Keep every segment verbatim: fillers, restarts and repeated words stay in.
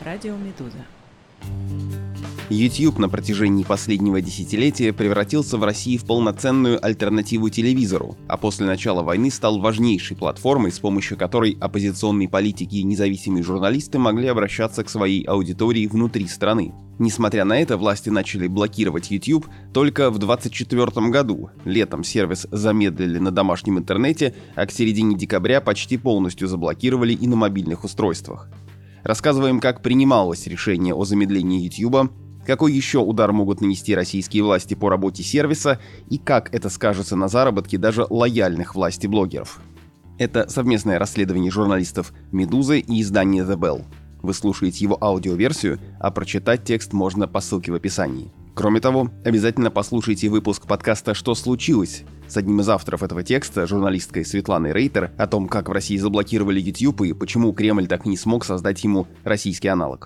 Радио Медуза. YouTube на протяжении последнего десятилетия превратился в России в полноценную альтернативу телевизору, а после начала войны стал важнейшей платформой, с помощью которой оппозиционные политики и независимые журналисты могли обращаться к своей аудитории внутри страны. Несмотря на это, власти начали блокировать YouTube только в двадцать четвёртом году. Летом сервис замедлили на домашнем интернете, а к середине декабря почти полностью заблокировали и на мобильных устройствах. Рассказываем, как принималось решение о замедлении YouTube, какой еще удар могут нанести российские власти по работе сервиса и как это скажется на заработке даже лояльных власти блогеров. Это совместное расследование журналистов «Медузы» и издания The Bell. Вы слушаете его аудиоверсию, а прочитать текст можно по ссылке в описании. Кроме того, обязательно послушайте выпуск подкаста «Что случилось?» с одним из авторов этого текста, журналисткой Светланой Рейтер, о том, как в России заблокировали YouTube и почему Кремль так и не смог создать ему российский аналог.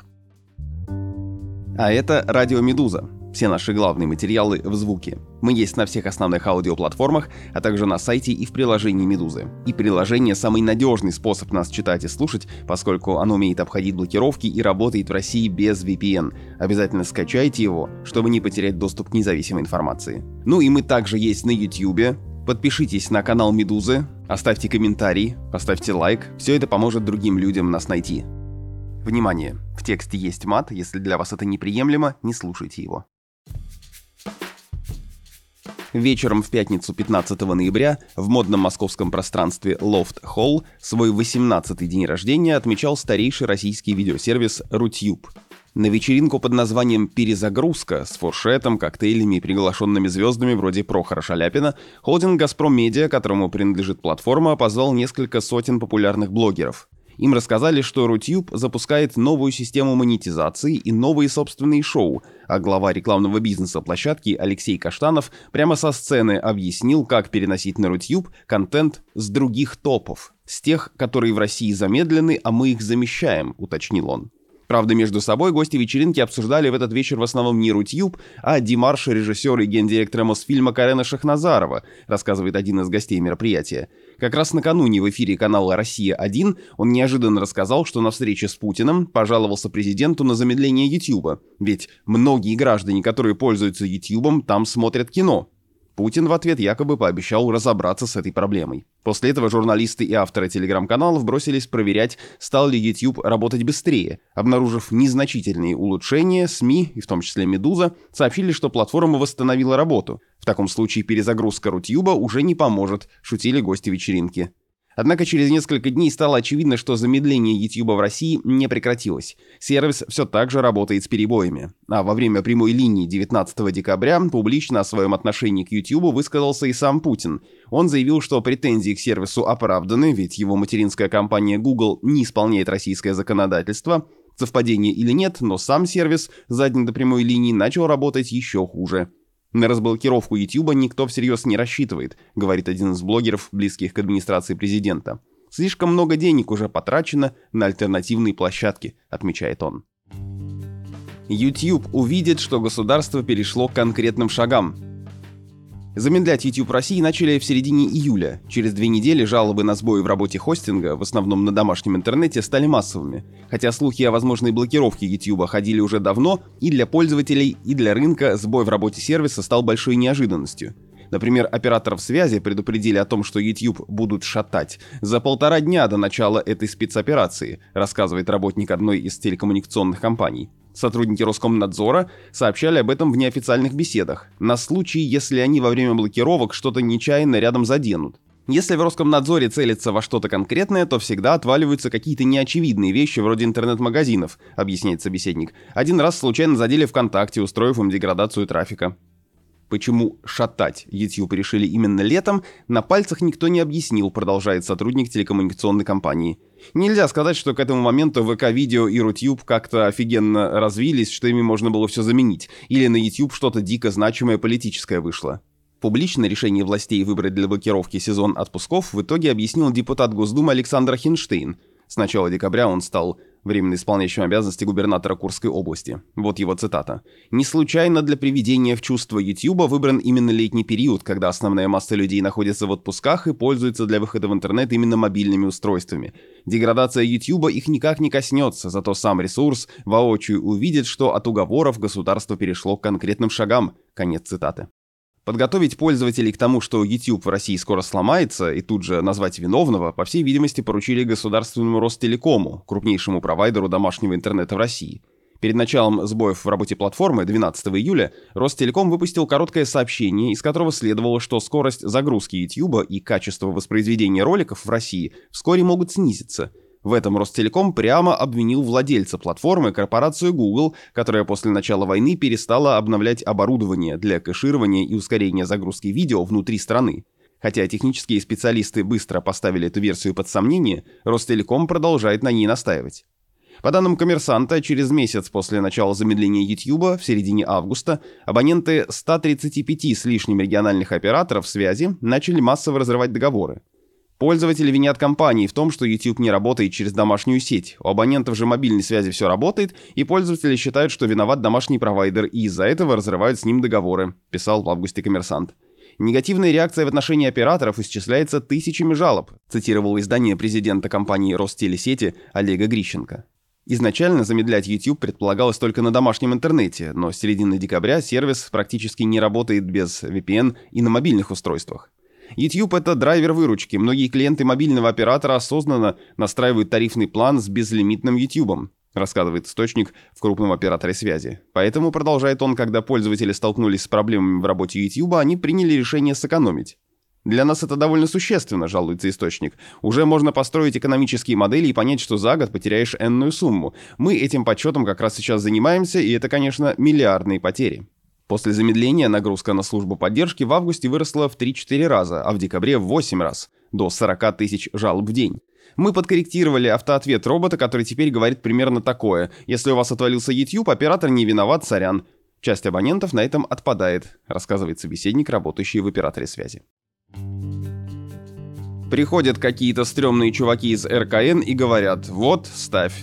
А это Радио Медуза. Все наши главные материалы в звуке. Мы есть на всех основных аудиоплатформах, а также на сайте и в приложении Медузы. И приложение — самый надежный способ нас читать и слушать, поскольку оно умеет обходить блокировки и работает в России без ви пи эн. Обязательно скачайте его, чтобы не потерять доступ к независимой информации. Ну и мы также есть на YouTube. Подпишитесь на канал Медузы, оставьте комментарий, поставьте лайк. Все это поможет другим людям нас найти. Внимание! В тексте есть мат, если для вас это неприемлемо, не слушайте его. Вечером в пятницу пятнадцатого ноября в модном московском пространстве Loft Hall свой восемнадцатый день рождения отмечал старейший российский видеосервис Рутюб. На вечеринку под названием «Перезагрузка» с фуршетом, коктейлями и приглашенными звездами вроде Прохора Шаляпина холдинг «Газпром Медиа», которому принадлежит платформа, позвал несколько сотен популярных блогеров. Им рассказали, что Рутюб запускает новую систему монетизации и новые собственные шоу, а глава рекламного бизнеса площадки Алексей Каштанов прямо со сцены объяснил, как переносить на Рутюб контент с других топов, с тех, которые в России замедлены, а мы их замещаем, уточнил он. Правда, между собой гости вечеринки обсуждали в этот вечер в основном не Рутюб, а демарш режиссера и гендиректора Мосфильма Карена Шахназарова, рассказывает один из гостей мероприятия. Как раз накануне в эфире канала «Россия-один» он неожиданно рассказал, что на встрече с Путиным пожаловался президенту на замедление Ютьюба, ведь многие граждане, которые пользуются Ютьюбом, там смотрят кино. Путин в ответ якобы пообещал разобраться с этой проблемой. После этого журналисты и авторы телеграм-каналов бросились проверять, стал ли YouTube работать быстрее. Обнаружив незначительные улучшения, СМИ, и в том числе «Медуза», сообщили, что платформа восстановила работу. В таком случае перезагрузка Рутюба уже не поможет, шутили гости вечеринки. Однако через несколько дней стало очевидно, что замедление YouTube в России не прекратилось. Сервис все так же работает с перебоями. А во время прямой линии девятнадцатого декабря публично о своем отношении к YouTube высказался и сам Путин. Он заявил, что претензии к сервису оправданы, ведь его материнская компания Google не исполняет российское законодательство. Совпадение или нет, но сам сервис за день до прямой линии начал работать еще хуже. На разблокировку YouTube никто всерьез не рассчитывает, говорит один из блогеров, близких к администрации президента. Слишком много денег уже потрачено на альтернативные площадки, отмечает он. YouTube увидит, что государство перешло к конкретным шагам. Замедлять YouTube России начали в середине июля. Через две недели жалобы на сбои в работе хостинга, в основном на домашнем интернете, стали массовыми. Хотя слухи о возможной блокировке YouTube ходили уже давно, и для пользователей, и для рынка сбой в работе сервиса стал большой неожиданностью. Например, операторов связи предупредили о том, что YouTube будут шатать за полтора дня до начала этой спецоперации, рассказывает работник одной из телекоммуникационных компаний. Сотрудники Роскомнадзора сообщали об этом в неофициальных беседах, на случай, если они во время блокировок что-то нечаянно рядом заденут. Если в Роскомнадзоре целится во что-то конкретное, то всегда отваливаются какие-то неочевидные вещи вроде интернет-магазинов, объясняет собеседник. Один раз случайно задели ВКонтакте, устроив им деградацию трафика. Почему шатать YouTube решили именно летом, на пальцах никто не объяснил, продолжает сотрудник телекоммуникационной компании. Нельзя сказать, что к этому моменту ВК-видео и Рутюб как-то офигенно развились, что ими можно было все заменить, или на YouTube что-то дико значимое политическое вышло. Публично решение властей выбрать для блокировки сезон отпусков в итоге объяснил депутат Госдумы Александр Хинштейн. С начала декабря он стал временно исполняющим обязанности губернатора Курской области. Вот его цитата. «Не случайно для приведения в чувство YouTube выбран именно летний период, когда основная масса людей находится в отпусках и пользуется для выхода в интернет именно мобильными устройствами. Деградация YouTube их никак не коснется, зато сам ресурс воочию увидит, что от уговоров государство перешло к конкретным шагам». Конец цитаты. Подготовить пользователей к тому, что YouTube в России скоро сломается, и тут же назвать виновного, по всей видимости, поручили государственному Ростелекому, крупнейшему провайдеру домашнего интернета в России. Перед началом сбоев в работе платформы двенадцатого июля Ростелеком выпустил короткое сообщение, из которого следовало, что скорость загрузки YouTube и качество воспроизведения роликов в России вскоре могут снизиться. В этом Ростелеком прямо обвинил владельца платформы, корпорацию Google, которая после начала войны перестала обновлять оборудование для кэширования и ускорения загрузки видео внутри страны. Хотя технические специалисты быстро поставили эту версию под сомнение, Ростелеком продолжает на ней настаивать. По данным «Коммерсанта», через месяц после начала замедления YouTube, в середине августа, абоненты ста тридцати пяти с лишним региональных операторов связи начали массово разрывать договоры. Пользователи винят компании в том, что YouTube не работает через домашнюю сеть. У абонентов же мобильной связи все работает, и пользователи считают, что виноват домашний провайдер, и из-за этого разрывают с ним договоры, писал в августе «Коммерсант». Негативная реакция в отношении операторов исчисляется тысячами жалоб, цитировал издание президента компании Ростелесети Олега Грищенко. Изначально замедлять YouTube предполагалось только на домашнем интернете, но с середины декабря сервис практически не работает без ви пи эн и на мобильных устройствах. YouTube — это драйвер выручки. Многие клиенты мобильного оператора осознанно настраивают тарифный план с безлимитным YouTube, рассказывает источник в крупном операторе связи. Поэтому, продолжает он, когда пользователи столкнулись с проблемами в работе YouTube, они приняли решение сэкономить. Для нас это довольно существенно, жалуется источник. Уже можно построить экономические модели и понять, что за год потеряешь энную сумму. Мы этим подсчетом как раз сейчас занимаемся, и это, конечно, миллиардные потери. После замедления нагрузка на службу поддержки в августе выросла в три-четыре раза, а в декабре в восемь раз, до сорока тысяч жалоб в день. Мы подкорректировали автоответ робота, который теперь говорит примерно такое: «Если у вас отвалился YouTube, оператор не виноват, сорян». Часть абонентов на этом отпадает, рассказывает собеседник, работающий в операторе связи. Приходят какие-то стрёмные чуваки из эр ка эн и говорят: «Вот, ставь».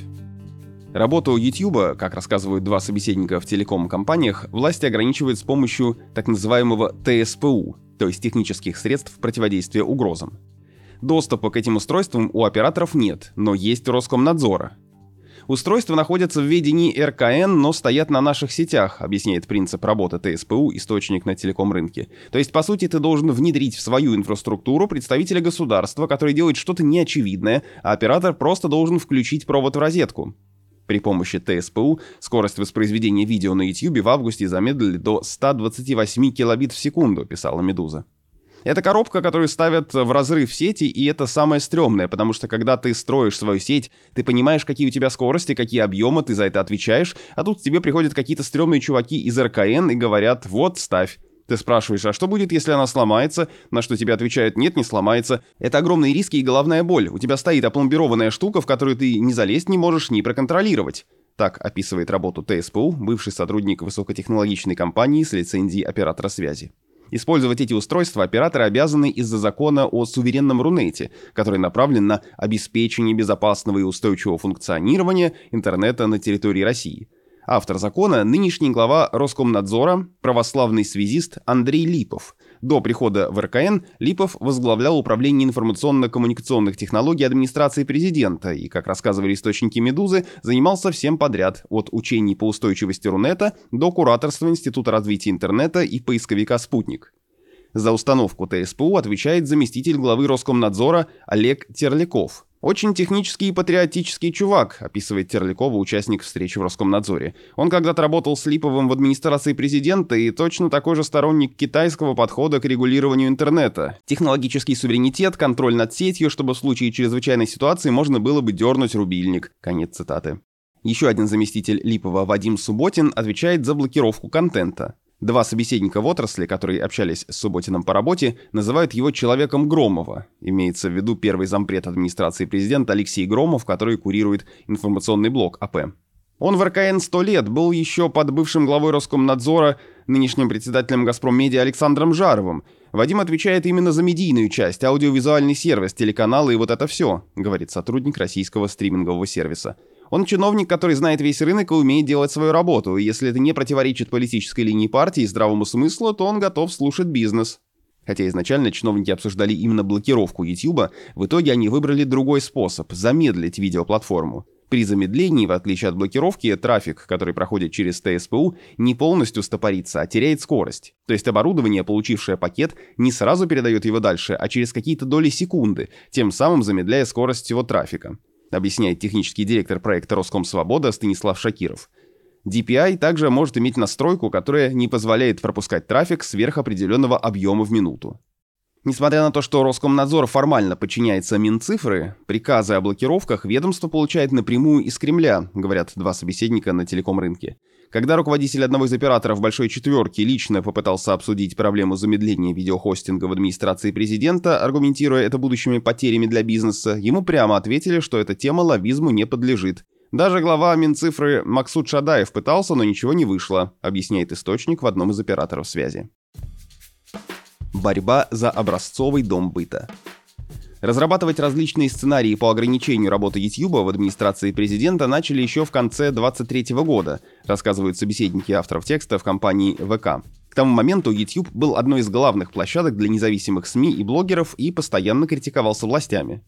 Работу YouTube, как рассказывают два собеседника в телеком-компаниях, власти ограничивают с помощью так называемого тэ эс пэ у, то есть технических средств противодействия угрозам. Доступа к этим устройствам у операторов нет, но есть у Роскомнадзора. Устройства находятся в ведении эр ка эн, но стоят на наших сетях, объясняет принцип работы тэ эс пэ у источник на телеком-рынке. То есть, по сути, ты должен внедрить в свою инфраструктуру представителя государства, который делает что-то неочевидное, а оператор просто должен включить провод в розетку. При помощи тэ эс пэ у скорость воспроизведения видео на YouTube в августе замедлили до ста двадцати восьми килобит в секунду, писала «Медуза». Это коробка, которую ставят в разрыв сети, и это самое стрёмное, потому что когда ты строишь свою сеть, ты понимаешь, какие у тебя скорости, какие объемы, ты за это отвечаешь, а тут к тебе приходят какие-то стрёмные чуваки из эр ка эн и говорят: «Вот, ставь». Ты спрашиваешь: а что будет, если она сломается? На что тебе отвечают: нет, не сломается. Это огромные риски и головная боль. У тебя стоит опломбированная штука, в которую ты ни залезть не можешь, ни проконтролировать. Так описывает работу тэ эс пэ у бывший сотрудник высокотехнологичной компании с лицензией оператора связи. Использовать эти устройства операторы обязаны из-за закона о суверенном Рунете, который направлен на обеспечение безопасного и устойчивого функционирования интернета на территории России. Автор закона – нынешний глава Роскомнадзора, православный связист Андрей Липов. До прихода в эр ка эн Липов возглавлял управление информационно-коммуникационных технологий администрации президента и, как рассказывали источники «Медузы», занимался всем подряд, от учений по устойчивости Рунета до кураторства Института развития интернета и поисковика «Спутник». За установку тэ эс пэ у отвечает заместитель главы Роскомнадзора Олег Терляков. «Очень технический и патриотический чувак», описывает Терлякова участник встречи в Роскомнадзоре. Он когда-то работал с Липовым в администрации президента и точно такой же сторонник китайского подхода к регулированию интернета. Технологический суверенитет, контроль над сетью, чтобы в случае чрезвычайной ситуации можно было бы дернуть рубильник. Конец цитаты. Еще один заместитель Липова, Вадим Субботин, отвечает за блокировку контента. Два собеседника в отрасли, которые общались с Субботиным по работе, называют его человеком Громова. Имеется в виду первый зампред администрации президента Алексей Громов, который курирует информационный блок а пэ. Он в эр ка эн сто лет, был еще под бывшим главой Роскомнадзора, нынешним председателем «Газпром-медиа» Александром Жаровым. Вадим отвечает именно за медийную часть, аудиовизуальный сервис, телеканалы и вот это все, говорит сотрудник российского стримингового сервиса. Он чиновник, который знает весь рынок и умеет делать свою работу, и если это не противоречит политической линии партии и здравому смыслу, то он готов слушать бизнес. Хотя изначально чиновники обсуждали именно блокировку YouTube, в итоге они выбрали другой способ – замедлить видеоплатформу. При замедлении, в отличие от блокировки, трафик, который проходит через тэ эс пэ у, не полностью стопорится, а теряет скорость. То есть оборудование, получившее пакет, не сразу передает его дальше, а через какие-то доли секунды, тем самым замедляя скорость всего трафика, объясняет технический директор проекта Роскомсвобода Станислав Шакиров. ди пи ай также может иметь настройку, которая не позволяет пропускать трафик сверх определенного объема в минуту. Несмотря на то, что Роскомнадзор формально подчиняется Минцифры, приказы о блокировках ведомство получает напрямую из Кремля, говорят два собеседника на телеком-рынке. Когда руководитель одного из операторов «Большой четверки» лично попытался обсудить проблему замедления видеохостинга в администрации президента, аргументируя это будущими потерями для бизнеса, ему прямо ответили, что эта тема лоббизму не подлежит. Даже глава Минцифры Максут Шадаев пытался, но ничего не вышло, объясняет источник в одном из операторов связи. Борьба за образцовый дом быта. Разрабатывать различные сценарии по ограничению работы YouTube в администрации президента начали еще в конце двадцать третьего года, рассказывают собеседники авторов текста в компании вэ ка. К тому моменту YouTube был одной из главных площадок для независимых СМИ и блогеров и постоянно критиковался властями.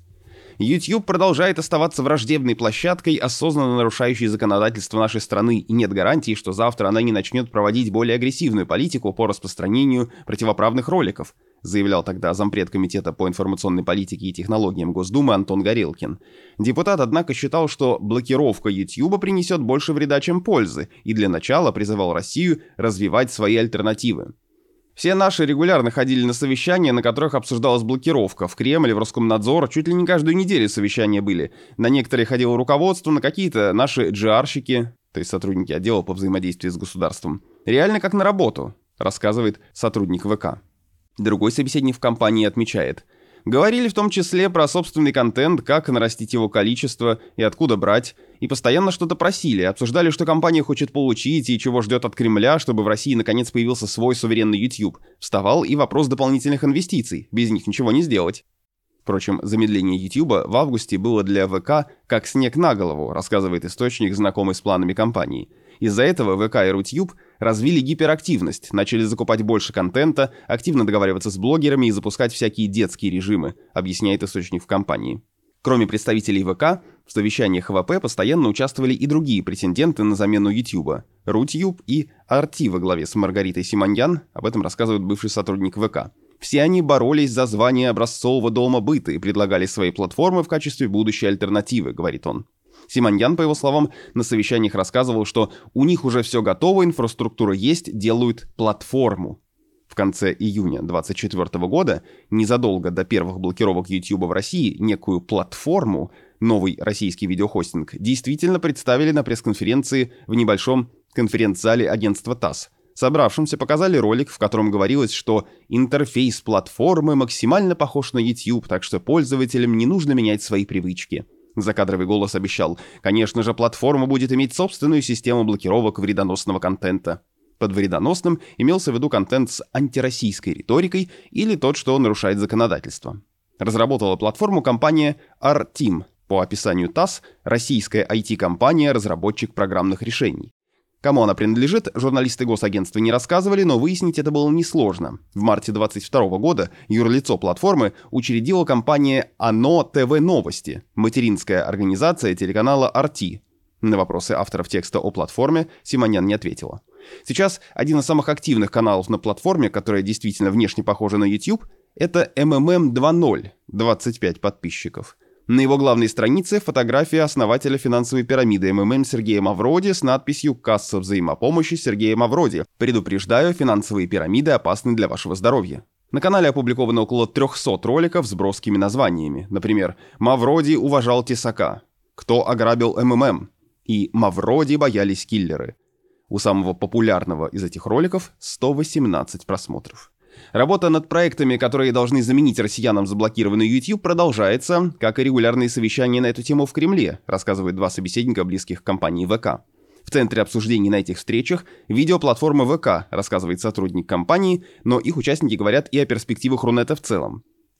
YouTube продолжает оставаться враждебной площадкой, осознанно нарушающей законодательство нашей страны, и нет гарантии, что завтра она не начнет проводить более агрессивную политику по распространению противоправных роликов, заявлял тогда зампред комитета по информационной политике и технологиям Госдумы Антон Горелкин. Депутат, однако, считал, что блокировка YouTube принесет больше вреда, чем пользы, и для начала призывал Россию развивать свои альтернативы. Все наши регулярно ходили на совещания, на которых обсуждалась блокировка. В Кремль, в Роскомнадзор чуть ли не каждую неделю совещания были. На некоторые ходило руководство, на какие-то наши джи ар-щики, то есть сотрудники отдела по взаимодействию с государством. Реально как на работу, рассказывает сотрудник вэ ка. Другой собеседник в компании отмечает: говорили в том числе про собственный контент, как нарастить его количество и откуда брать, и постоянно что-то просили, обсуждали, что компания хочет получить и чего ждет от Кремля, чтобы в России наконец появился свой суверенный YouTube. Вставал и вопрос дополнительных инвестиций, без них ничего не сделать. Впрочем, замедление YouTube в августе было для вэ ка как снег на голову, рассказывает источник, знакомый с планами компании. Из-за этого вэ ка и Рутюб развили гиперактивность, начали закупать больше контента, активно договариваться с блогерами и запускать всякие детские режимы, объясняет источник в компании. Кроме представителей вэ ка, в совещаниях вэ пэ постоянно участвовали и другие претенденты на замену YouTube. Рутюб и ар ти во главе с Маргаритой Симоньян, об этом рассказывает бывший сотрудник вэ ка. Все они боролись за звание образцового дома быта и предлагали свои платформы в качестве будущей альтернативы, говорит он. Симоньян, по его словам, на совещаниях рассказывал, что у них уже все готово, инфраструктура есть, делают платформу. В конце июня двадцать четвёртого года, незадолго до первых блокировок YouTube в России, некую платформу, новый российский видеохостинг, действительно представили на пресс-конференции в небольшом конференц-зале агентства ТАСС. Собравшимся показали ролик, в котором говорилось, что интерфейс платформы максимально похож на YouTube, так что пользователям не нужно менять свои привычки. Закадровый голос обещал: конечно же, платформа будет иметь собственную систему блокировок вредоносного контента. Под вредоносным имелся в виду контент с антироссийской риторикой или тот, что нарушает законодательство. Разработала платформу компания Arteam, по описанию ТАСС, российская ай ти-компания, разработчик программных решений. Кому она принадлежит, журналисты госагентства не рассказывали, но выяснить это было несложно. В марте двадцать второго года юрлицо платформы учредила компания ОНО ТВ Новости, материнская организация телеканала ар ти. На вопросы авторов текста о платформе Симоньян не ответила. Сейчас один из самых активных каналов на платформе, которая действительно внешне похожа на YouTube, это эм эм эм два ноль, двадцать пять подписчиков. На его главной странице фотография основателя финансовой пирамиды эм эм эм Сергея Мавроди с надписью «Касса взаимопомощи Сергея Мавроди. Предупреждаю, финансовые пирамиды опасны для вашего здоровья». На канале опубликовано около трехсот роликов с броскими названиями. Например, «Мавроди уважал тесака», «Кто ограбил эм эм эм» и «Мавроди боялись киллеры». У самого популярного из этих роликов сто восемнадцать просмотров. Работа над проектами, которые должны заменить россиянам заблокированный YouTube, продолжается, как и регулярные совещания на эту тему в Кремле, рассказывают два собеседника, близких к компании вэ ка. В центре обсуждений на этих встречах видеоплатформа вэ ка, рассказывает сотрудник компании, но их участники говорят и о перспективах Рунета в целом.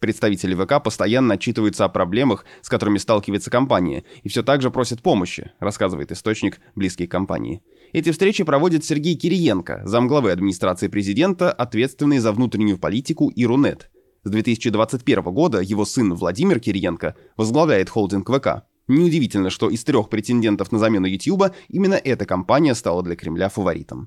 Представители ВК постоянно отчитываются о проблемах, с которыми сталкивается компания, и все так же просят помощи, рассказывает источник, близкий к компании. Эти встречи проводит Сергей Кириенко, замглавы администрации президента, ответственный за внутреннюю политику и Рунет. С две тысячи двадцать первого года его сын Владимир Кириенко возглавляет холдинг ВК. Неудивительно, что из трех претендентов на замену Ютьюба именно эта компания стала для Кремля фаворитом.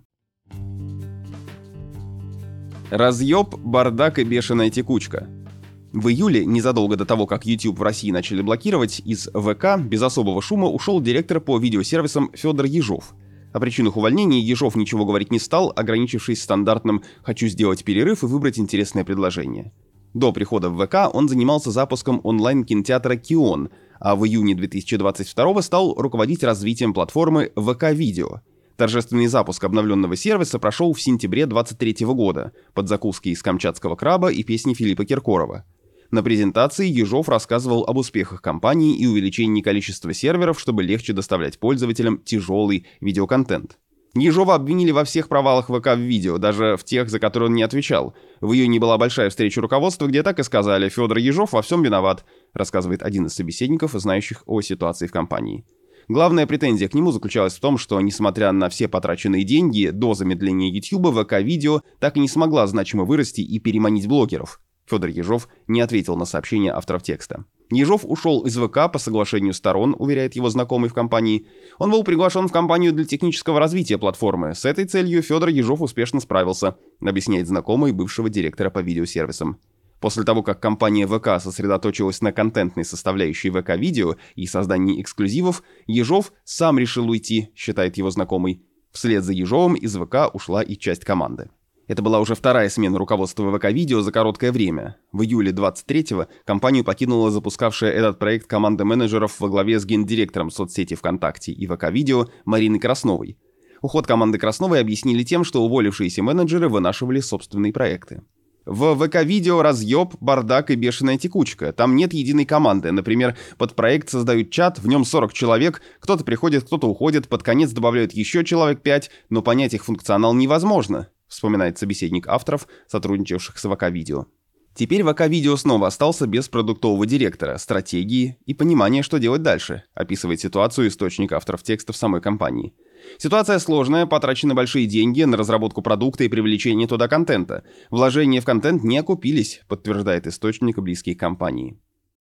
Разъеб, бардак и бешеная текучка. В июле, незадолго до того, как YouTube в России начали блокировать, из ВК без особого шума ушел директор по видеосервисам Федор Ежов. О причинах увольнения Ежов ничего говорить не стал, ограничившись стандартным «хочу сделать перерыв и выбрать интересное предложение». До прихода в ВК он занимался запуском онлайн-кинотеатра «Кион», а в июне две тысячи двадцать второго стал руководить развитием платформы ВК-видео. Торжественный запуск обновленного сервиса прошел в сентябре две тысячи двадцать третьего года под закуски из камчатского краба и песни Филиппа Киркорова. На презентации Ежов рассказывал об успехах компании и увеличении количества серверов, чтобы легче доставлять пользователям тяжелый видеоконтент. Ежова обвинили во всех провалах ВК в видео, даже в тех, за которые он не отвечал. В июне была большая встреча руководства, где так и сказали: «Федор Ежов во всем виноват», рассказывает один из собеседников, знающих о ситуации в компании. Главная претензия к нему заключалась в том, что, несмотря на все потраченные деньги, до замедления YouTube ВК-видео так и не смогла значимо вырасти и переманить блогеров. Федор Ежов не ответил на сообщение авторов текста. Ежов ушел из ВК по соглашению сторон, уверяет его знакомый в компании. Он был приглашен в компанию для технического развития платформы. С этой целью Федор Ежов успешно справился, объясняет знакомый бывшего директора по видеосервисам. После того, как компания ВК сосредоточилась на контентной составляющей ВК-видео и создании эксклюзивов, Ежов сам решил уйти, считает его знакомый. Вслед за Ежовым из ВК ушла и часть команды. Это была уже вторая смена руководства ВК-видео за короткое время. В июле двадцать третьего компанию покинула запускавшая этот проект команда менеджеров во главе с гендиректором соцсети ВКонтакте и ВК-видео Мариной Красновой. Уход команды Красновой объяснили тем, что уволившиеся менеджеры вынашивали собственные проекты. В ВК-видео разъеб, бардак и бешеная текучка. Там нет единой команды. Например, под проект создают чат, в нем сорок человек, кто-то приходит, кто-то уходит, под конец добавляют еще человек пять, но понять их функционал невозможно, вспоминает собеседник авторов, сотрудничавших с ВК-видео. Теперь ВК-видео снова остался без продуктового директора, стратегии и понимания, что делать дальше, описывает ситуацию источник авторов текста в самой компании. Ситуация сложная, потрачены большие деньги на разработку продукта и привлечение туда контента. Вложения в контент не окупились, подтверждает источник, близкий к компании.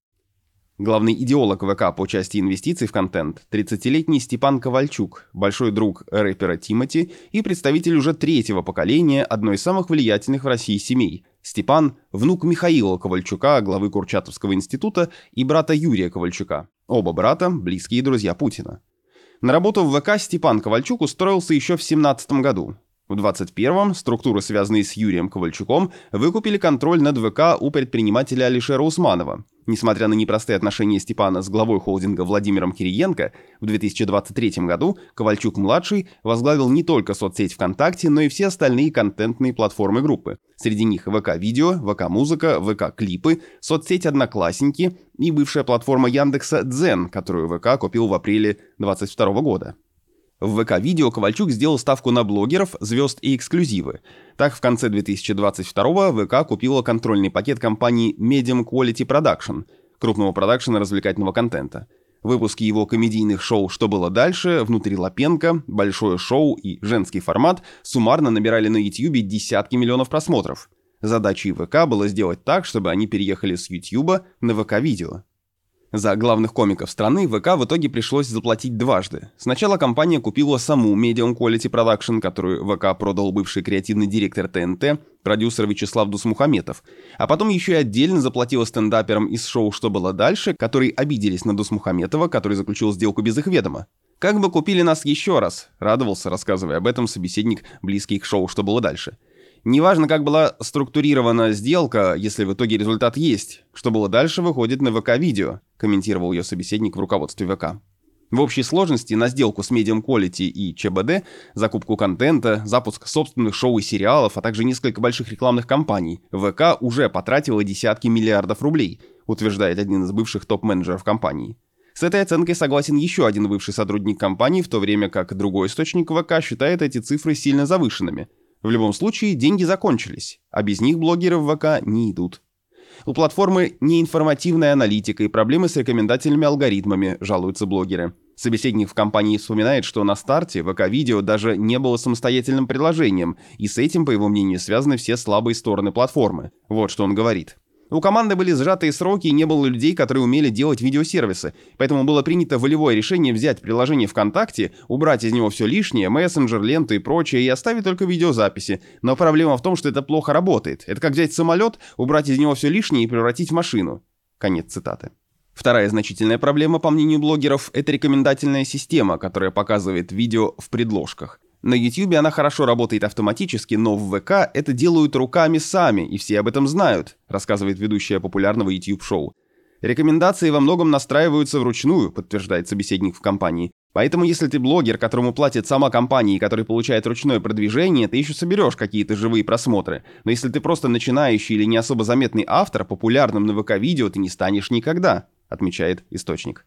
Главный идеолог ВК по части инвестиций в контент – тридцатилетний Степан Ковальчук, большой друг рэпера Тимати и представитель уже третьего поколения одной из самых влиятельных в России семей. Степан – внук Михаила Ковальчука, главы Курчатовского института, и брата Юрия Ковальчука. Оба брата – близкие друзья Путина. На работу в ВК Степан Ковальчук устроился еще в две тысячи семнадцатом году. В двадцать первом структуры, связанные с Юрием Ковальчуком, выкупили контроль над ВК у предпринимателя Алишера Усманова. Несмотря на непростые отношения Степана с главой холдинга Владимиром Кириенко, в две тысячи двадцать третьем году Ковальчук-младший возглавил не только соцсеть ВКонтакте, но и все остальные контентные платформы группы. Среди них ВК-видео, ВК-музыка, ВК-клипы, соцсеть Одноклассники и бывшая платформа Яндекса Дзен, которую ВК купил в апреле двадцать второго года. В ВК-видео Ковальчук сделал ставку на блогеров, звезд и эксклюзивы. Так, в конце две тысячи двадцать второго ВК купила контрольный пакет компании Medium Quality Production, крупного продакшена развлекательного контента. Выпуски его комедийных шоу «Что было дальше», «Внутри Лапенко», «Большое шоу» и «Женский формат» суммарно набирали на YouTube десятки миллионов просмотров. Задачей ВК было сделать так, чтобы они переехали с YouTube на ВК-видео. За главных комиков страны ВК в итоге пришлось заплатить дважды. Сначала компания купила саму Medium Quality Production, которую ВК продал бывший креативный директор ТНТ, продюсер Вячеслав Дусмухаметов, а потом еще и отдельно заплатила стендаперам из шоу «Что было дальше», которые обиделись на Дусмухаметова, который заключил сделку без их ведома. «Как бы купили нас еще раз», — радовался, рассказывая об этом, собеседник, близкий к шоу «Что было дальше». Неважно, как была структурирована сделка, если в итоге результат есть. Что было дальше, выходит на ВК-видео, комментировал ее собеседник в руководстве ВК. В общей сложности на сделку с Medium Quality и ЧБД, закупку контента, запуск собственных шоу и сериалов, а также несколько больших рекламных кампаний, ВК уже потратила десятки миллиардов рублей, утверждает один из бывших топ-менеджеров компании. С этой оценкой согласен еще один бывший сотрудник компании, в то время как другой источник ВК считает эти цифры сильно завышенными. В любом случае, деньги закончились, а без них блогеры в ВК не идут. У платформы неинформативная аналитика и проблемы с рекомендательными алгоритмами, жалуются блогеры. Собеседник в компании вспоминает, что на старте ВК-видео даже не было самостоятельным приложением, и с этим, по его мнению, связаны все слабые стороны платформы. Вот что он говорит. У команды были сжатые сроки и не было людей, которые умели делать видеосервисы, поэтому было принято волевое решение взять приложение ВКонтакте, убрать из него все лишнее, мессенджер, ленту и прочее, и оставить только видеозаписи. Но проблема в том, что это плохо работает. Это как взять самолет, убрать из него все лишнее и превратить в машину. Конец цитаты. Вторая значительная проблема, по мнению блогеров, это рекомендательная система, которая показывает видео в предложках. На YouTube она хорошо работает автоматически, но в ВК это делают руками сами, и все об этом знают, рассказывает ведущая популярного YouTube-шоу. Рекомендации во многом настраиваются вручную, подтверждает собеседник в компании. Поэтому если ты блогер, которому платит сама компания и который получает ручное продвижение, ты еще соберешь какие-то живые просмотры. Но если ты просто начинающий или не особо заметный автор, популярным на ВК-видео ты не станешь никогда, отмечает источник.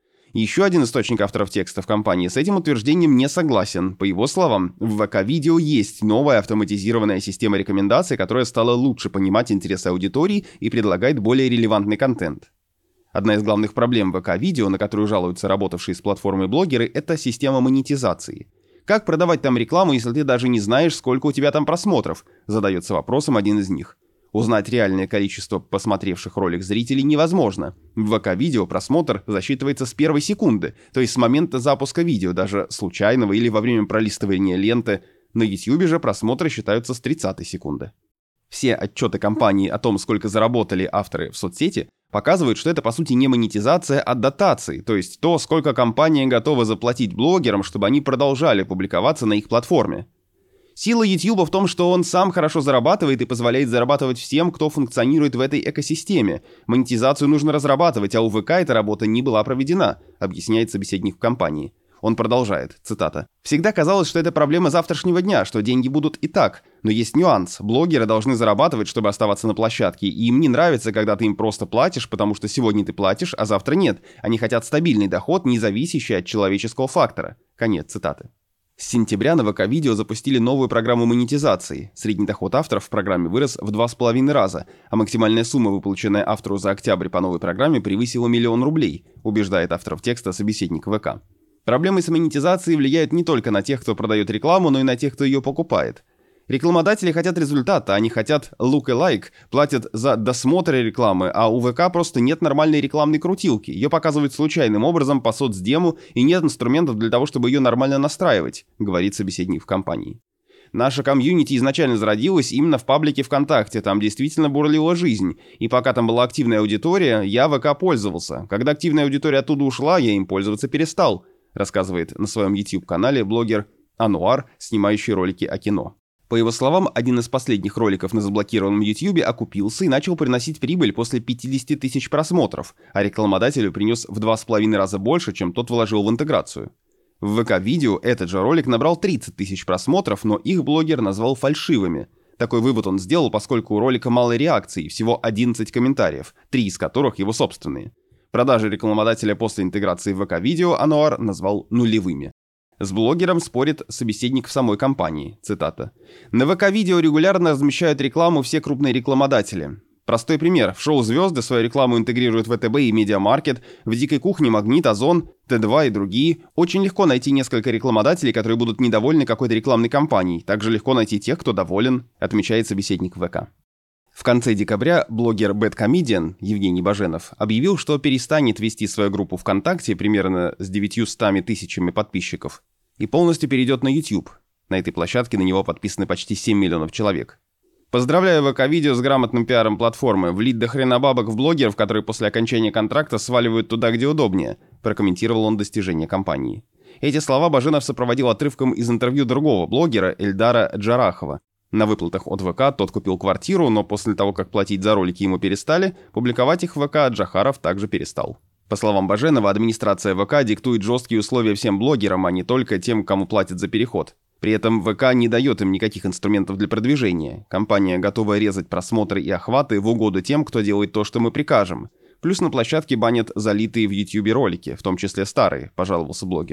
Еще один источник авторов текста в компании с этим утверждением не согласен. По его словам, в ВК-видео есть новая автоматизированная система рекомендаций, которая стала лучше понимать интересы аудитории и предлагает более релевантный контент. Одна из главных проблем ВК-видео, на которую жалуются работавшие с платформой блогеры, это система монетизации. Как продавать там рекламу, если ты даже не знаешь, сколько у тебя там просмотров? Задается вопросом один из них. Узнать реальное количество посмотревших ролик зрителей невозможно. В ВК-видео просмотр засчитывается с первой секунды, то есть с момента запуска видео, даже случайного или во время пролистывания ленты. На YouTube же просмотры считаются с тридцатой секунды. Все отчеты компании о том, сколько заработали авторы в соцсети, показывают, что это по сути не монетизация, а дотации, то есть то, сколько компания готова заплатить блогерам, чтобы они продолжали публиковаться на их платформе. Сила YouTube в том, что он сам хорошо зарабатывает и позволяет зарабатывать всем, кто функционирует в этой экосистеме. Монетизацию нужно разрабатывать, а у ВК эта работа не была проведена, объясняет собеседник в компании. Он продолжает, цитата. «Всегда казалось, что это проблема завтрашнего дня, что деньги будут и так. Но есть нюанс. Блогеры должны зарабатывать, чтобы оставаться на площадке, и им не нравится, когда ты им просто платишь, потому что сегодня ты платишь, а завтра нет. Они хотят стабильный доход, не зависящий от человеческого фактора». Конец цитаты. С сентября на ВК-видео запустили новую программу монетизации. Средний доход авторов в программе вырос в два с половиной раза, а максимальная сумма, выплаченная автору за октябрь по новой программе, превысила миллион рублей, убеждает авторов текста собеседник ВК. Проблемы с монетизацией влияют не только на тех, кто продает рекламу, но и на тех, кто ее покупает. Рекламодатели хотят результата, они хотят look-alike, платят за досмотр рекламы, а у ВК просто нет нормальной рекламной крутилки. Ее показывают случайным образом по соцдему, и нет инструментов для того, чтобы ее нормально настраивать, говорит собеседник в компании. Наша комьюнити изначально зародилась именно в паблике ВКонтакте, там действительно бурлила жизнь. И пока там была активная аудитория, я ВК пользовался. Когда активная аудитория оттуда ушла, я им пользоваться перестал, рассказывает на своем YouTube-канале блогер Ануар, снимающий ролики о кино. По его словам, один из последних роликов на заблокированном YouTube окупился и начал приносить прибыль после пятьдесят тысяч просмотров, а рекламодателю принес в два с половиной раза больше, чем тот вложил в интеграцию. В ВК-видео этот же ролик набрал тридцать тысяч просмотров, но их блогер назвал фальшивыми. Такой вывод он сделал, поскольку у ролика мало реакций, всего одиннадцать комментариев, три из которых его собственные. Продажи рекламодателя после интеграции в ВК-видео Ануар назвал нулевыми. С блогером спорит собеседник в самой компании, цитата. «На ВК-видео регулярно размещают рекламу все крупные рекламодатели. Простой пример. В шоу «Звезды» свою рекламу интегрируют ВТБ и Медиамаркет, в «Дикой кухне» Магнит, Озон, Т два и другие. Очень легко найти несколько рекламодателей, которые будут недовольны какой-то рекламной кампанией. Также легко найти тех, кто доволен», отмечает собеседник ВК. В конце декабря блогер Bad Comedian Евгений Баженов объявил, что перестанет вести свою группу ВКонтакте примерно с девятьюстами тысячами подписчиков и полностью перейдет на YouTube. На этой площадке на него подписаны почти семь миллионов человек. «Поздравляю ВК-видео с грамотным пиаром платформы. Влить до хрена бабок в блогеров, которые после окончания контракта сваливают туда, где удобнее», прокомментировал он достижения компании. Эти слова Баженов сопроводил отрывком из интервью другого блогера Эльдара Джарахова. На выплатах от ВК тот купил квартиру, но после того, как платить за ролики ему перестали, публиковать их в ВК Джахаров также перестал. По словам Баженова, администрация ВК диктует жесткие условия всем блогерам, а не только тем, кому платят за переход. При этом ВК не дает им никаких инструментов для продвижения. Компания готова резать просмотры и охваты в угоду тем, кто делает то, что мы прикажем. Плюс на площадке банят залитые в YouTube ролики, в том числе старые, пожаловался блогер.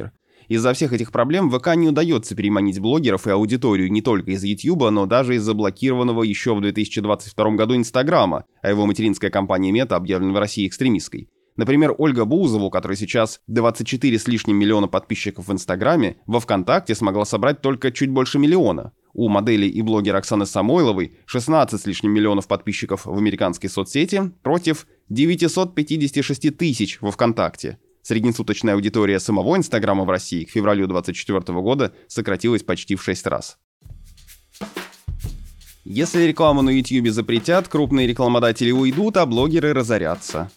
Из-за всех этих проблем ВК не удается переманить блогеров и аудиторию не только из Ютуба, но даже из заблокированного еще в две тысячи двадцать втором году Инстаграма, а его материнская компания Мета объявлена в России экстремистской. Например, Ольга Бузова, у которой сейчас двадцать четыре с лишним миллиона подписчиков в Инстаграме, во ВКонтакте смогла собрать только чуть больше миллиона. У модели и блогера Оксаны Самойловой шестнадцать с лишним миллионов подписчиков в американской соцсети против девятьсот пятьдесят шесть тысяч во ВКонтакте. Среднесуточная аудитория самого Инстаграма в России к февралю две тысячи двадцать четвёртого года сократилась почти в шесть раз. Если рекламу на Ютьюбе запретят, крупные рекламодатели уйдут, а блогеры разорятся.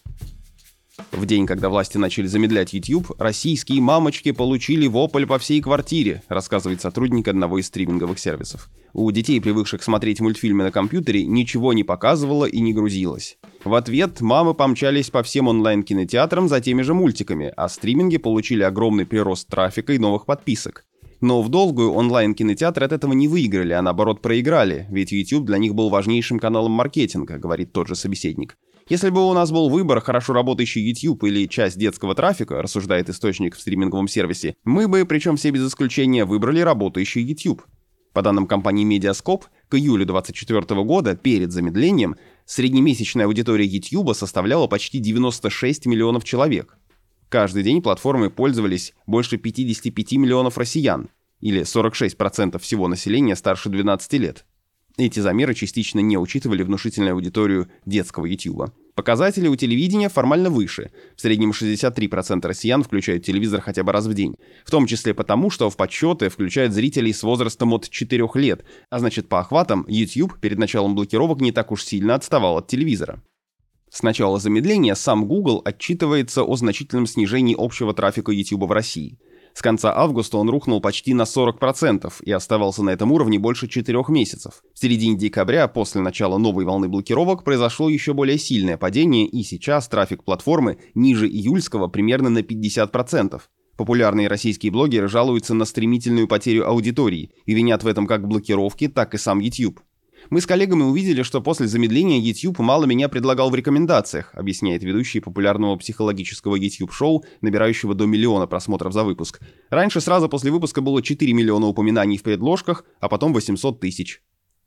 В день, когда власти начали замедлять YouTube, российские мамочки получили вопль по всей квартире, рассказывает сотрудник одного из стриминговых сервисов. У детей, привыкших смотреть мультфильмы на компьютере, ничего не показывало и не грузилось. В ответ мамы помчались по всем онлайн-кинотеатрам за теми же мультиками, а стриминги получили огромный прирост трафика и новых подписок. Но в долгую онлайн-кинотеатры от этого не выиграли, а наоборот проиграли, ведь YouTube для них был важнейшим каналом маркетинга, говорит тот же собеседник. Если бы у нас был выбор, хорошо работающий YouTube или часть детского трафика, рассуждает источник в стриминговом сервисе, мы бы, причем все без исключения, выбрали работающий YouTube. По данным компании Mediascope, к июлю две тысячи двадцать четвёртого года, перед замедлением, среднемесячная аудитория YouTube составляла почти девяносто шесть миллионов человек. Каждый день платформой пользовались больше пятьдесят пять миллионов россиян, или сорок шесть процентов всего населения старше двенадцати лет. Эти замеры частично не учитывали внушительную аудиторию детского YouTube. Показатели у телевидения формально выше. В среднем шестьдесят три процента россиян включают телевизор хотя бы раз в день. В том числе потому, что в подсчеты включают зрителей с возрастом от четырёх лет. А значит, по охватам YouTube перед началом блокировок не так уж сильно отставал от телевизора. С начала замедления сам Google отчитывается о значительном снижении общего трафика YouTube в России. С конца августа он рухнул почти на сорок процентов и оставался на этом уровне больше четырех месяцев. В середине декабря, после начала новой волны блокировок, произошло еще более сильное падение, и сейчас трафик платформы ниже июльского примерно на пятьдесят процентов. Популярные российские блогеры жалуются на стремительную потерю аудитории и винят в этом как блокировки, так и сам YouTube. Мы с коллегами увидели, что после замедления YouTube мало меня предлагал в рекомендациях, объясняет ведущий популярного психологического YouTube-шоу, набирающего до миллиона просмотров за выпуск. Раньше сразу после выпуска было четыре миллиона упоминаний в предложках, а потом восемьсот тысяч.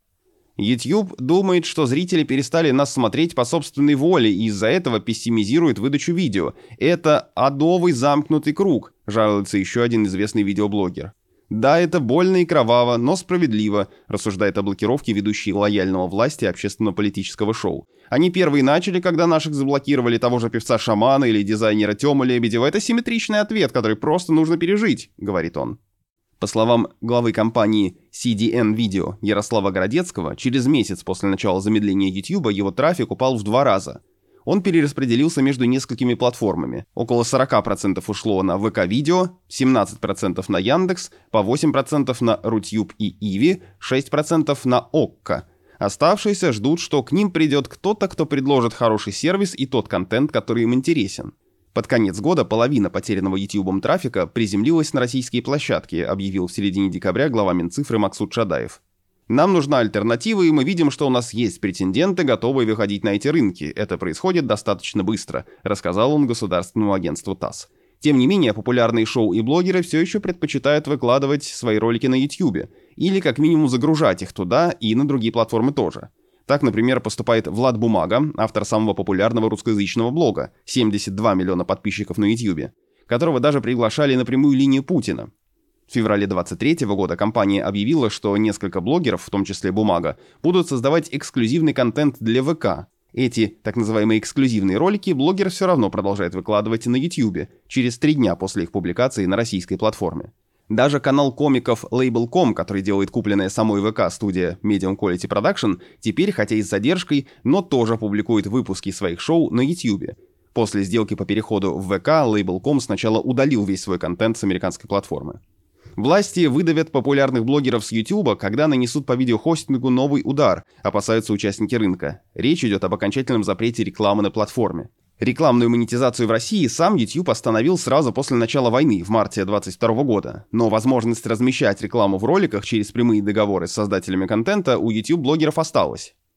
YouTube думает, что зрители перестали нас смотреть по собственной воле и из-за этого пессимизирует выдачу видео. Это адовый замкнутый круг, жалуется еще один известный видеоблогер. Да, это больно и кроваво, но справедливо, рассуждает о блокировке ведущий лояльного власти общественно-политического шоу. Они первые начали, когда наших заблокировали, того же певца Шамана или дизайнера Тёму Лебедева. Это симметричный ответ, который просто нужно пережить, говорит он. По словам главы компании си ди эн Video Ярослава Городецкого, через месяц после начала замедления YouTube его трафик упал в два раза. Он перераспределился между несколькими платформами. Около сорок процентов ушло на ВК-видео, семнадцать процентов на Яндекс, по восемь процентов на Рутюб и Иви, шесть процентов на Окко. Оставшиеся ждут, что к ним придет кто-то, кто предложит хороший сервис и тот контент, который им интересен. Под конец года половина потерянного Ютубом трафика приземлилась на российские площадки, объявил в середине декабря глава Минцифры Максут Шадаев. Нам нужна альтернатива, и мы видим, что у нас есть претенденты, готовые выходить на эти рынки. Это происходит достаточно быстро, рассказал он государственному агентству ТАСС. Тем не менее, популярные шоу и блогеры все еще предпочитают выкладывать свои ролики на YouTube, или как минимум загружать их туда и на другие платформы тоже. Так, например, поступает Влад Бумага, автор самого популярного русскоязычного блога, семьдесят два миллиона подписчиков на YouTube, которого даже приглашали на прямую линию Путина. В феврале двадцать третьего года компания объявила, что несколько блогеров, в том числе Бумага, будут создавать эксклюзивный контент для ВК. Эти так называемые эксклюзивные ролики блогер все равно продолжает выкладывать на YouTube через три дня после их публикации на российской платформе. Даже канал комиков Label точка ком, который делает купленная самой ВК студия Medium Quality Production, теперь, хотя и с задержкой, но тоже публикует выпуски своих шоу на YouTube. После сделки по переходу в ВК Label точка ком сначала удалил весь свой контент с американской платформы. Власти выдавят популярных блогеров с YouTube, когда нанесут по видеохостингу новый удар, опасаются участники рынка. Речь идет об окончательном запрете рекламы на платформе. Рекламную монетизацию в России сам YouTube остановил сразу после начала войны в марте двадцать второго года, но возможность размещать рекламу в роликах через прямые договоры с создателями контента у YouTube-блогеров осталась.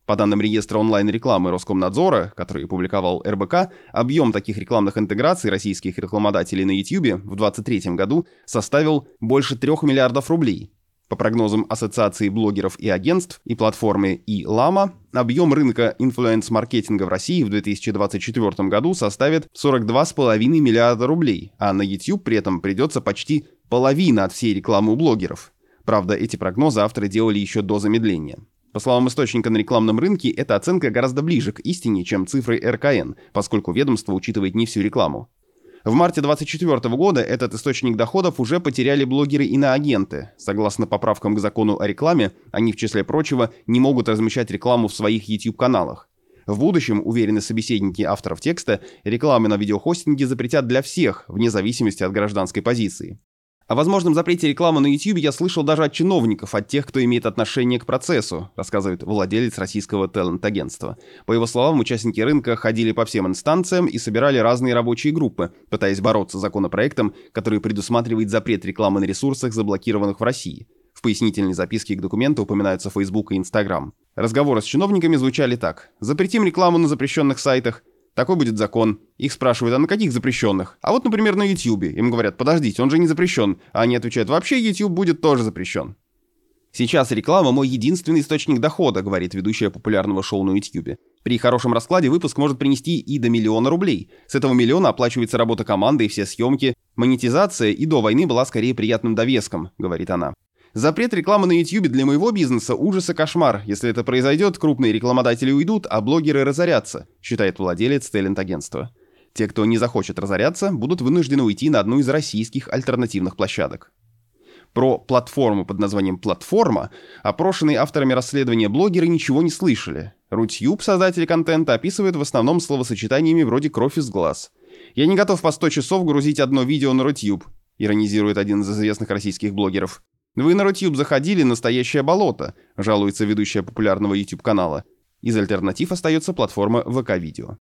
По данным реестра онлайн-рекламы Роскомнадзора, который публиковал эр бэ ка, объем таких рекламных интеграций российских рекламодателей на YouTube в две тысячи двадцать третьем году составил больше трех миллиардов рублей. По прогнозам Ассоциации блогеров и агентств и платформы и-лама, объем рынка инфлюенс-маркетинга в России в две тысячи двадцать четвёртом году составит сорок два с половиной миллиарда рублей, а на YouTube при этом придется почти половина от всей рекламы у блогеров. Правда, эти прогнозы авторы делали еще до замедления. По словам источника на рекламном рынке, эта оценка гораздо ближе к истине, чем цифры эр ка эн, поскольку ведомство учитывает не всю рекламу. В марте две тысячи двадцать четвёртого года этот источник доходов уже потеряли блогеры и иноагенты. Согласно поправкам к закону о рекламе, они, в числе прочего, не могут размещать рекламу в своих YouTube-каналах. В будущем, уверены собеседники авторов текста, рекламы на видеохостинге запретят для всех, вне зависимости от гражданской позиции. О возможном запрете рекламы на YouTube я слышал даже от чиновников, от тех, кто имеет отношение к процессу, рассказывает владелец российского талент-агентства. По его словам, участники рынка ходили по всем инстанциям и собирали разные рабочие группы, пытаясь бороться с законопроектом, который предусматривает запрет рекламы на ресурсах, заблокированных в России. В пояснительной записке к документу упоминаются Facebook и Instagram. Разговоры с чиновниками звучали так: «Запретим рекламу на запрещенных сайтах. Такой будет закон». Их спрашивают, а на каких запрещенных? А вот, например, на YouTube. Им говорят, подождите, он же не запрещен. А они отвечают, вообще YouTube будет тоже запрещен. Сейчас реклама мой единственный источник дохода, говорит ведущая популярного шоу на YouTube. При хорошем раскладе выпуск может принести и до миллиона рублей. С этого миллиона оплачивается работа команды и все съемки. Монетизация и до войны была скорее приятным довеском, говорит она. Запрет рекламы на YouTube для моего бизнеса – ужас и кошмар. Если это произойдет, крупные рекламодатели уйдут, а блогеры разорятся, считает владелец талент-агентства. Те, кто не захочет разоряться, будут вынуждены уйти на одну из российских альтернативных площадок. Про платформу под названием «Платформа» опрошенные авторами расследования блогеры ничего не слышали. Рутьюб, создатели контента, описывают в основном словосочетаниями вроде «кровь из глаз». «Я не готов по сто часов грузить одно видео на Рутьюб», иронизирует один из известных российских блогеров. «Вы на Рутьюб заходили, настоящее болото», жалуется ведущая популярного YouTube-канала. Из альтернатив остается платформа вэ ка-видео.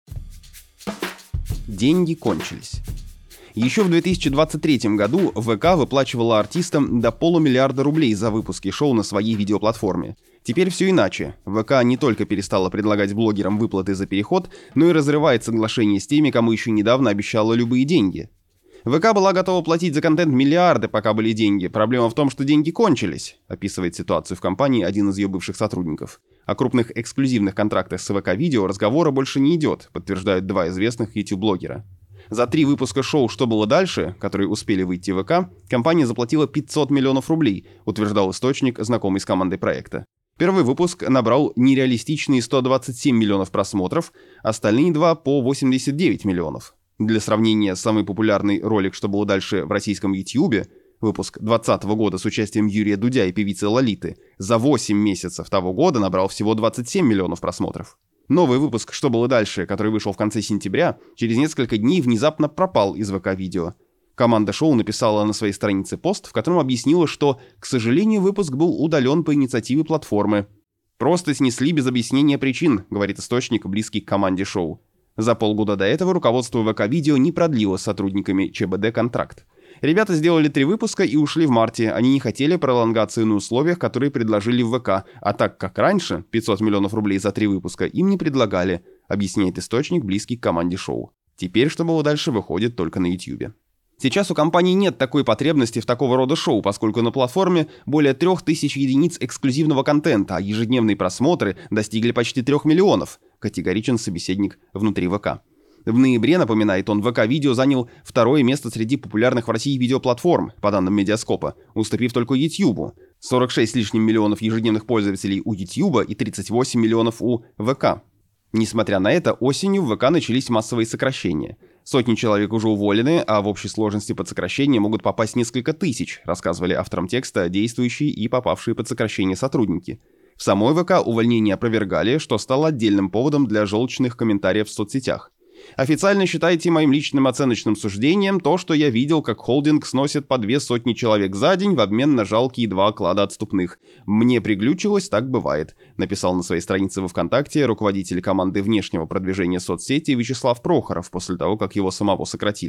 Деньги кончились. Еще в две тысячи двадцать третьем году вэ ка выплачивала артистам до полумиллиарда рублей за выпуски шоу на своей видеоплатформе. Теперь все иначе. вэ ка не только перестала предлагать блогерам выплаты за переход, но и разрывает соглашение с теми, кому еще недавно обещала любые деньги. вэ ка была готова платить за контент миллиарды, пока были деньги. Проблема в том, что деньги кончились, описывает ситуацию в компании один из ее бывших сотрудников. О крупных эксклюзивных контрактах с вэ ка-видео разговора больше не идет, подтверждают два известных YouTube-блогера. За три выпуска шоу «Что было дальше», которые успели выйти в вэ ка, компания заплатила пятьсот миллионов рублей, утверждал источник, знакомый с командой проекта. Первый выпуск набрал нереалистичные сто двадцать семь миллионов просмотров, остальные два по восемьдесят девять миллионов. Для сравнения, самый популярный ролик «Что было дальше» в российском Ютьюбе, выпуск двадцатого года с участием Юрия Дудя и певицы Лолиты, за восемь месяцев того года набрал всего двадцать семь миллионов просмотров. Новый выпуск «Что было дальше», который вышел в конце сентября, через несколько дней внезапно пропал из вэ ка-видео. Команда шоу написала на своей странице пост, в котором объяснила, что, к сожалению, выпуск был удален по инициативе платформы. «Просто снесли без объяснения причин», говорит источник, близкий к команде шоу. За полгода до этого руководство вэ ка-видео не продлило с сотрудниками че бэ дэ контракт. Ребята сделали три выпуска и ушли в марте. Они не хотели пролонгации на условиях, которые предложили в вэ ка, а так как раньше пятьсот миллионов рублей за три выпуска им не предлагали, объясняет источник, близкий к команде шоу. Теперь «Что было дальше» выходит только на Ютьюбе. Сейчас у компании нет такой потребности в такого рода шоу, поскольку на платформе более трех тысяч единиц эксклюзивного контента, а ежедневные просмотры достигли почти трех миллионов, категоричен собеседник внутри вэ ка. В ноябре, напоминает он, вэ ка-видео занял второе место среди популярных в России видеоплатформ, по данным Медиаскопа, уступив только Ютьюбу. сорок шесть с лишним миллионов ежедневных пользователей у Ютьюба и тридцать восемь миллионов у вэ ка. Несмотря на это, осенью в вэ ка начались массовые сокращения. Сотни человек уже уволены, а в общей сложности под сокращение могут попасть несколько тысяч, рассказывали авторам текста действующие и попавшие под сокращение сотрудники. В самой вэ ка увольнение опровергали, что стало отдельным поводом для желчных комментариев в соцсетях. Официально считайте моим личным оценочным суждением то, что я видел, как холдинг сносит по две сотни человек за день в обмен на жалкие два оклада отступных. Мне приглючилось, так бывает, написал на своей странице во ВКонтакте руководитель команды внешнего продвижения соцсети Вячеслав Прохоров после того, как его самого сократили.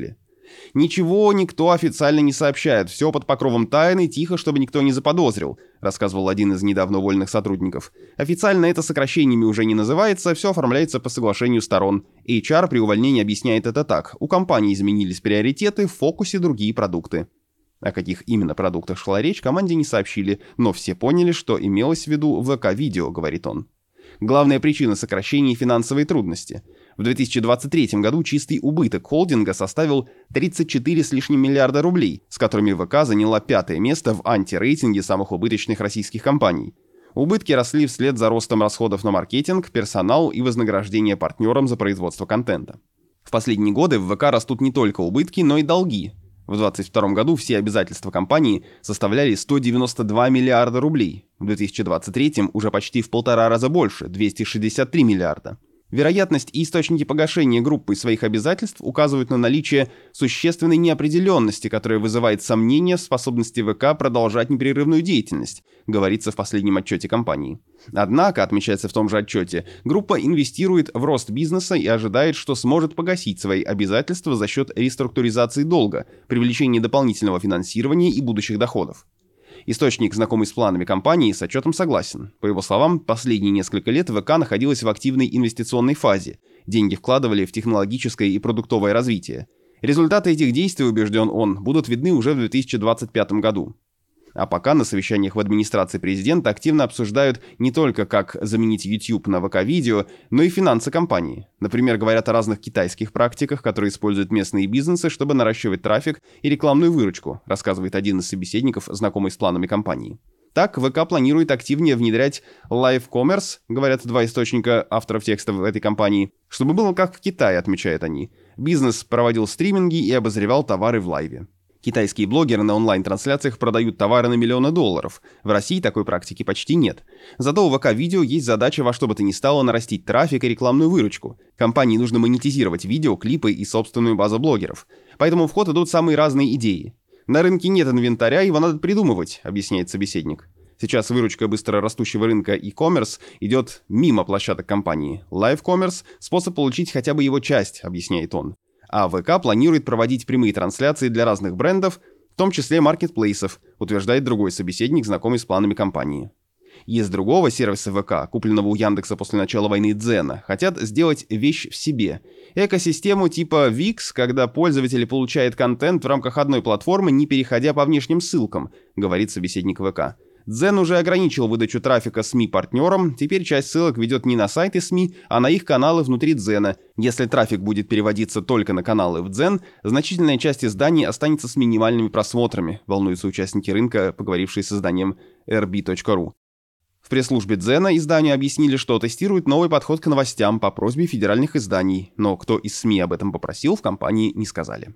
«Ничего никто официально не сообщает, все под покровом тайны, тихо, чтобы никто не заподозрил», рассказывал один из недавно уволенных сотрудников. «Официально это сокращениями уже не называется, все оформляется по соглашению сторон. эйч ар при увольнении объясняет это так. У компании изменились приоритеты, в фокусе другие продукты». О каких именно продуктах шла речь, команде не сообщили, но все поняли, что имелось в виду вэ ка-видео, говорит он. Главная причина сокращений – финансовые трудности. В две тысячи двадцать третьем году чистый убыток холдинга составил тридцать четыре с лишним миллиарда рублей, с которыми вэ ка заняла пятое место в антирейтинге самых убыточных российских компаний. Убытки росли вслед за ростом расходов на маркетинг, персонал и вознаграждение партнерам за производство контента. В последние годы в вэ ка растут не только убытки, но и долги. В две тысячи двадцать втором году все обязательства компании составляли сто девяносто два миллиарда рублей. В две тысячи двадцать третьем уже почти в полтора раза больше – двести шестьдесят три миллиарда. Вероятность и источники погашения группы своих обязательств указывают на наличие существенной неопределенности, которая вызывает сомнения в способности вэ ка продолжать непрерывную деятельность, говорится в последнем отчете компании. Однако, отмечается в том же отчете, группа инвестирует в рост бизнеса и ожидает, что сможет погасить свои обязательства за счет реструктуризации долга, привлечения дополнительного финансирования и будущих доходов. Источник, знакомый с планами компании, с отчетом согласен. По его словам, последние несколько лет вэ ка находилась в активной инвестиционной фазе. Деньги вкладывали в технологическое и продуктовое развитие. Результаты этих действий, убежден он, будут видны уже в две тысячи двадцать пятом году. А пока на совещаниях в администрации президента активно обсуждают не только, как заменить YouTube на вэ ка-видео, но и финансы компании. Например, говорят о разных китайских практиках, которые используют местные бизнесы, чтобы наращивать трафик и рекламную выручку, рассказывает один из собеседников, знакомый с планами компании. Так, вэ ка планирует активнее внедрять лайв-коммерс, говорят два источника авторов текста в этой компании, чтобы было как в Китае, отмечают они. Бизнес проводил стриминги и обозревал товары в лайве. Китайские блогеры на онлайн-трансляциях продают товары на миллионы долларов. В России такой практики почти нет. Зато у вэ ка-видео есть задача во что бы то ни стало нарастить трафик и рекламную выручку. Компании нужно монетизировать видео, клипы и собственную базу блогеров. Поэтому в ход идут самые разные идеи. На рынке нет инвентаря, его надо придумывать, объясняет собеседник. Сейчас выручка быстро растущего рынка e-commerce идет мимо площадок компании. Live-commerce – способ получить хотя бы его часть, объясняет он. А вэ ка планирует проводить прямые трансляции для разных брендов, в том числе маркетплейсов, утверждает другой собеседник, знакомый с планами компании. Из другого сервиса вэ ка, купленного у Яндекса после начала войны Дзена, хотят сделать вещь в себе. Экосистему типа викс, когда пользователь получает контент в рамках одной платформы, не переходя по внешним ссылкам, говорит собеседник вэ ка. Дзен уже ограничил выдачу трафика СМИ-партнерам, теперь часть ссылок ведет не на сайты СМИ, а на их каналы внутри Дзена. Если трафик будет переводиться только на каналы в Дзен, значительная часть изданий останется с минимальными просмотрами, волнуются участники рынка, поговорившие с изданием эр би точка ру. В пресс-службе Дзена изданию объяснили, что тестируют новый подход к новостям по просьбе федеральных изданий, но кто из СМИ об этом попросил, в компании не сказали.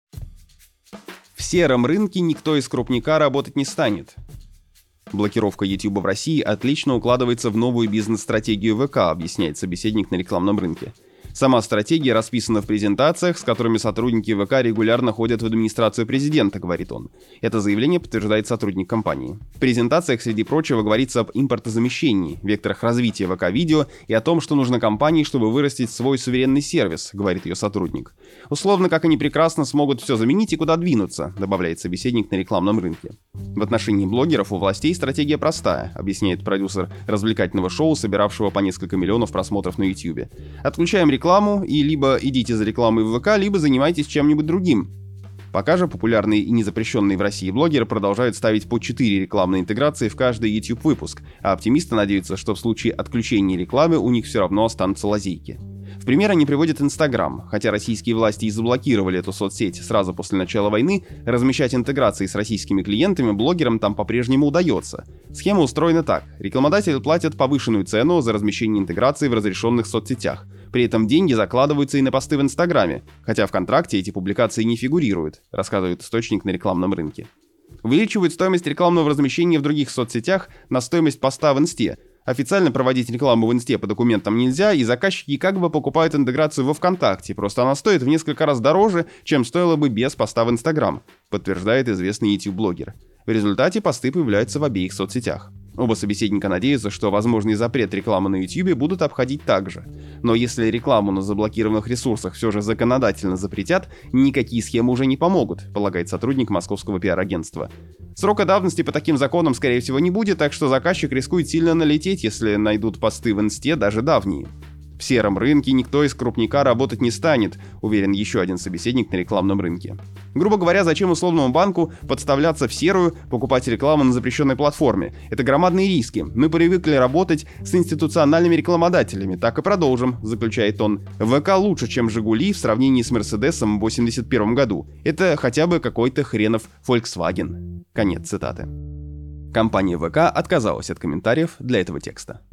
В сером рынке никто из крупника работать не станет. Блокировка YouTube в России отлично укладывается в новую бизнес-стратегию вэ ка, объясняет собеседник на рекламном рынке. Сама стратегия расписана в презентациях, с которыми сотрудники вэ ка регулярно ходят в администрацию президента, говорит он. Это заявление подтверждает сотрудник компании. В презентациях, среди прочего, говорится об импортозамещении, векторах развития вэ ка-видео и о том, что нужно компании, чтобы вырастить свой суверенный сервис, говорит ее сотрудник. Условно, как они прекрасно смогут все заменить и куда двинуться, добавляет собеседник на рекламном рынке. В отношении блогеров у властей стратегия простая, объясняет продюсер развлекательного шоу, собиравшего по несколько миллионов просмотров на YouTube. Отключаем рекламу. рекламу и либо идите за рекламой в вэ ка, либо занимайтесь чем-нибудь другим. Пока же популярные и незапрещенные в России блогеры продолжают ставить по четыре рекламные интеграции в каждый YouTube-выпуск, а оптимисты надеются, что в случае отключения рекламы у них все равно останутся лазейки. В пример они приводят Instagram. Хотя российские власти и заблокировали эту соцсеть сразу после начала войны, размещать интеграции с российскими клиентами блогерам там по-прежнему удается. Схема устроена так. Рекламодатели платят повышенную цену за размещение интеграции в разрешенных соцсетях. При этом деньги закладываются и на посты в Инстаграме, хотя в контракте эти публикации не фигурируют, рассказывает источник на рекламном рынке. Увеличивают стоимость рекламного размещения в других соцсетях на стоимость поста в Инсте. Официально проводить рекламу в Инсте по документам нельзя, и заказчики как бы покупают интеграцию во ВКонтакте, просто она стоит в несколько раз дороже, чем стоила бы без поста в Инстаграм, подтверждает известный YouTube-блогер. В результате посты появляются в обеих соцсетях. Оба собеседника надеются, что возможный запрет рекламы на YouTube будут обходить так же. Но если рекламу на заблокированных ресурсах все же законодательно запретят, никакие схемы уже не помогут, полагает сотрудник московского пиар-агентства. Срока давности по таким законам, скорее всего, не будет, так что заказчик рискует сильно налететь, если найдут посты в инсте, даже давние. В сером рынке никто из крупника работать не станет, уверен еще один собеседник на рекламном рынке. Грубо говоря, зачем условному банку подставляться в серую, покупать рекламу на запрещенной платформе? Это громадные риски. Мы привыкли работать с институциональными рекламодателями, так и продолжим, заключает он. ВК лучше, чем Жигули в сравнении с Мерседесом в восемьдесят первом году. Это хотя бы какой-то хренов Volkswagen. Конец цитаты. Компания ВК отказалась от комментариев для этого текста.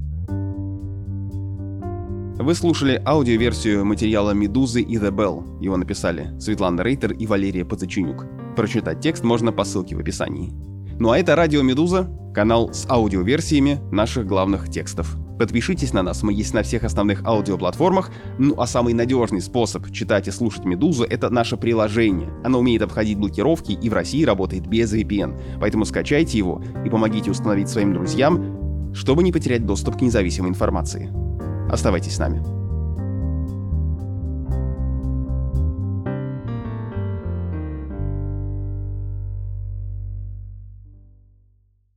Вы слушали аудиоверсию материала «Медузы» и «The Bell». Его написали Светлана Рейтер и Валерия Позаченюк. Прочитать текст можно по ссылке в описании. Ну а это «Радио Медуза», канал с аудиоверсиями наших главных текстов. Подпишитесь на нас, мы есть на всех основных аудиоплатформах. Ну а самый надежный способ читать и слушать «Медузу» — это наше приложение. Оно умеет обходить блокировки и в России работает без ви пи эн. Поэтому скачайте его и помогите установить своим друзьям, чтобы не потерять доступ к независимой информации. Оставайтесь с нами.